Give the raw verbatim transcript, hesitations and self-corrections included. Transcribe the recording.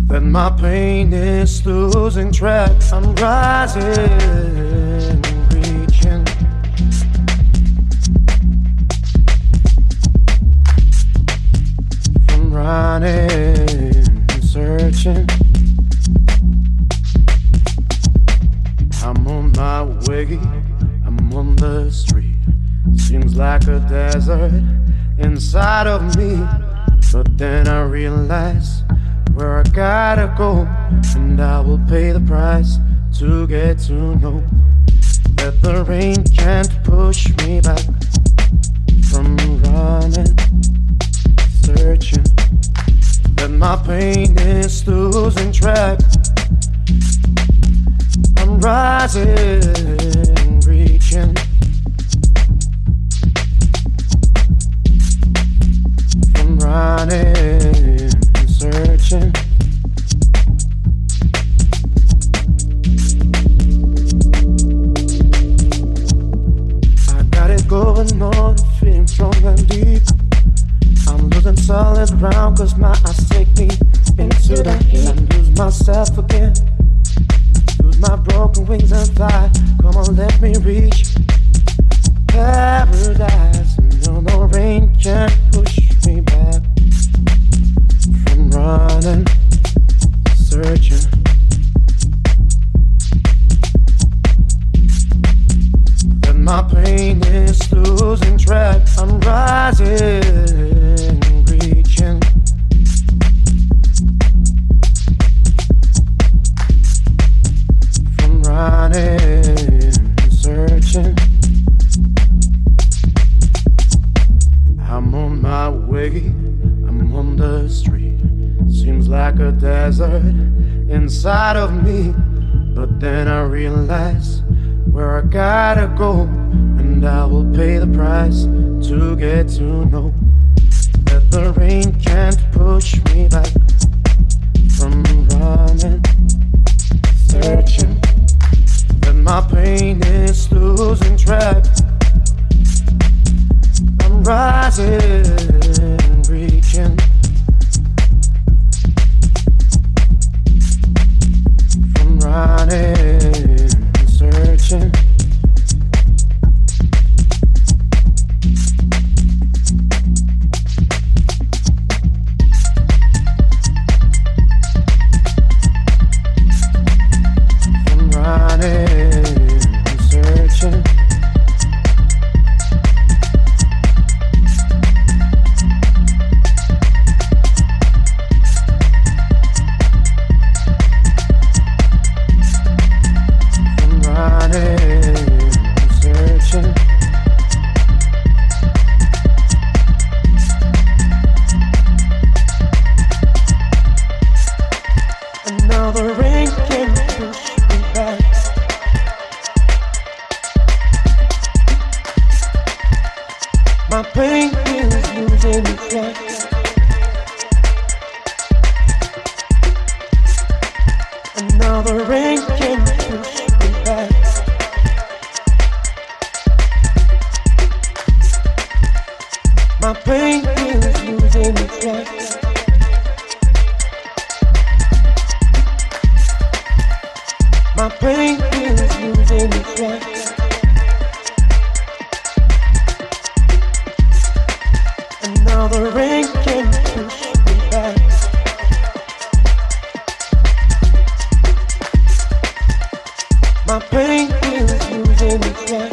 that my pain is losing track. I'm rising, reaching. From running, searching. I'm on my way, I'm on the street. Seems like a desert inside of me. But then I realize where I gotta go, and I will pay the price to get to know that the rain can't push me back. From running, searching, that my pain is losing track. I'm rising, reaching. From running, searching. I got it going on, feeling strong and deep. I'm losing solid ground, cause my eyes take me into the heat. I lose myself again, lose my broken wings and fly. Come on, let me reach paradise. No, no rain can't push me back. From running, searching. Then my pain is losing track. I'm rising, reaching. From running, searching. I'm on my way, I'm on the street. Seems like a desert inside of me. But then I realize where I gotta go, and I will pay the price to get to know that the rain can't push me back. From running, searching, that my pain is losing track. I'm rising, reaching. From running, searching. From running, searching. My pain is losing track. And now the rain can push me back. My pain is losing track. My pain is losing track. Now the rain can push me back. My pain is losing track.